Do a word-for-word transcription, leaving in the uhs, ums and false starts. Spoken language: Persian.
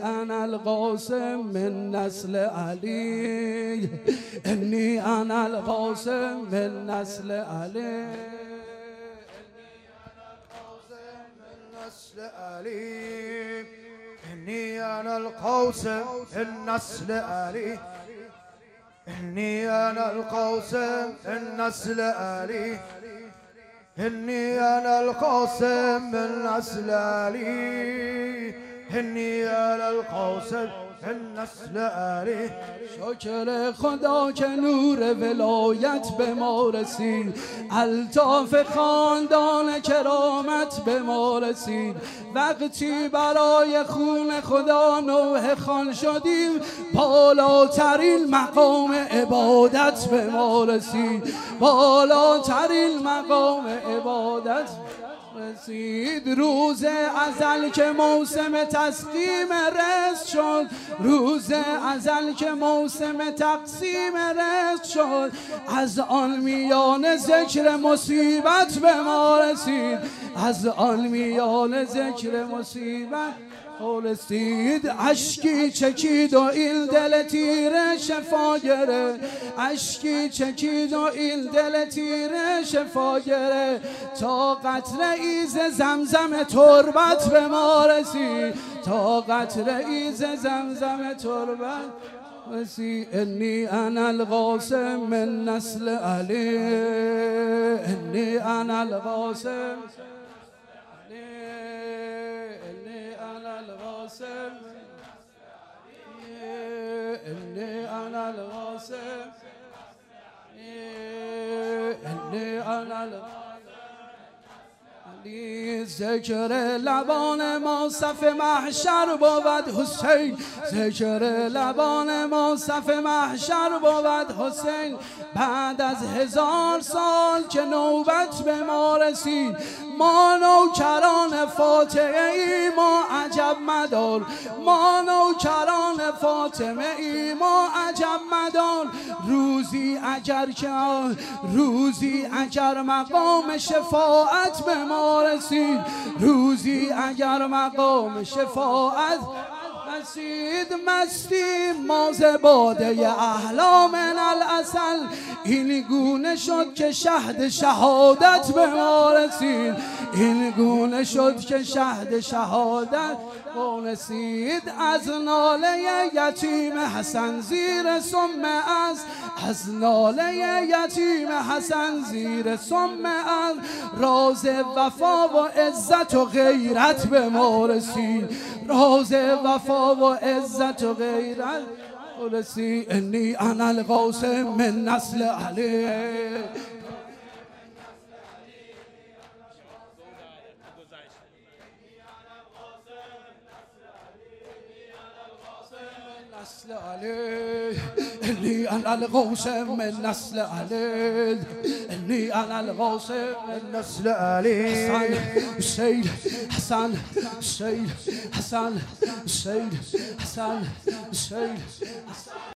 انا القاسم من نسل علی، انی انا القاسم من نسل علی، إني أنا القاسم النسل علي، إني أنا القاسم النسل علي، إني أنا القاسم النسل علي، إني أنا القاسم النسل علي. شکر خدا که نور ولایت به ما رسید، الطاف خاندان کرامت به ما رسید. وقتی برای خون خدا نوحه خوان شدیم، بالاترین مقام عبادت به ما رسید، بالاترین مقام عبادت رسید. روز ازل که موسم تسلیم رزق شد، روز ازل که موسم تقسیم رزق شد، از آن میان ذکر مصیبت به ما رسید، از آن میان ذکر مصیبت رسید. اشکی چکید و این دل تیره شفا گره، اشکی چکید و این دل تیره شفا گره، تا قطره ایز زمزم تربت به ما رسید، تا قطره ایز زمزم تربت رسید. انی انا القاسم من نسل علی، انی انا القاسم القاسم، إني أنا القاسم، إني أنا القاسم. ذکر لبان ما صف محشر بود حسین، ذکر لبان ما صف محشر بود حسین. بعد از هزار سال که نوبت به ما رسید، ما نوکران فاطمه ای ما عجب مدار، ما نوکران فاطمه ای ما عجب مدار. روزی اگر که روزی اگر مقام شفاعت به ما رسید، روزی اگر مقام شفاعت رسید، مستی ما ز باده احلام من العسل، این گونه شد که شهد شهادت به ما رسید، این گونه شد که شهد شهادت رسید. از ناله یتیم حسن زیر سم از، از ناله یتیم حسن زیر سم از، راز وفا و عزت و غیرت به ما رسید، راز وفا و عزت و غیرت رسید. انی انا القاسم من نسل علی، نسل علی، إني أنا القاسم من نسل علی، إني أنا القاسم من نسل علي. حسن حسین حسن حسین حسن حسین حسن حسین.